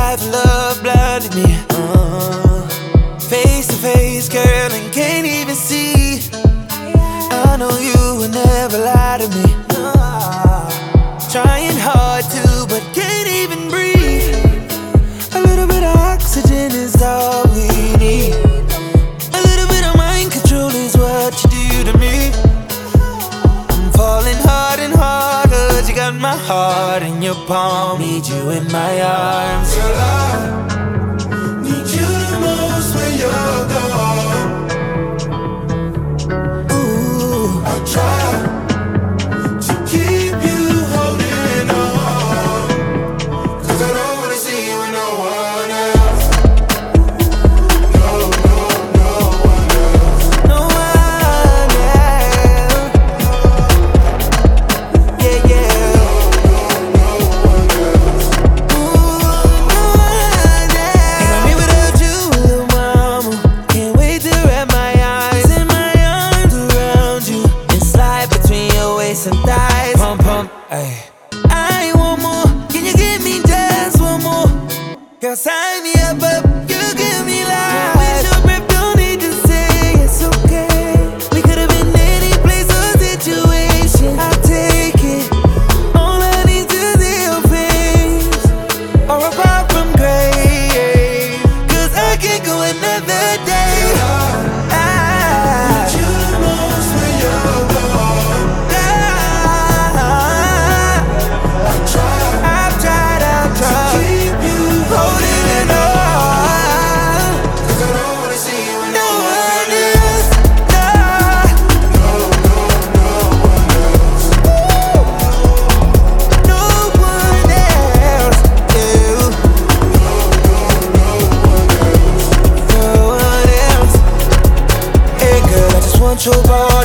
life of love blinded me. Face to face, girl, and can't even see. I know you would never lie to me. Trying hard to, but can't even breathe. A little bit of oxygen is all we need. A little bit of mind control is what you do to me. I'm falling hard and hard, 'cause you got my heart in your palm. Need you in my arms. Girl, I need you the most when you're gone. Ooh, I try to keep you holding on, 'cause I don't wanna see you with no one else. No, no, no one else. no one else. Yeah, yeah. No one else. Ooh, no one else. Ain't me without you, little mama. Can't wait to wrap my eyes in my arms around you and slide between your waist and thighs. Pump, pump, ayy. I want more. Can you give me just one more? Girl, sign me up, you give me life. With your breath, don't need to say it's okay. We could've been any place or situation. I'll take it. All I need to see your face, or apart from grace, 'cause I can't go another day. Need you the most when you're gone. I've tried To keep you holding it on. 'cause I don't wanna see you with No no one one else. else, no, No, no, no one else. no one else, ew, no one else. Hey girl, I just want your body.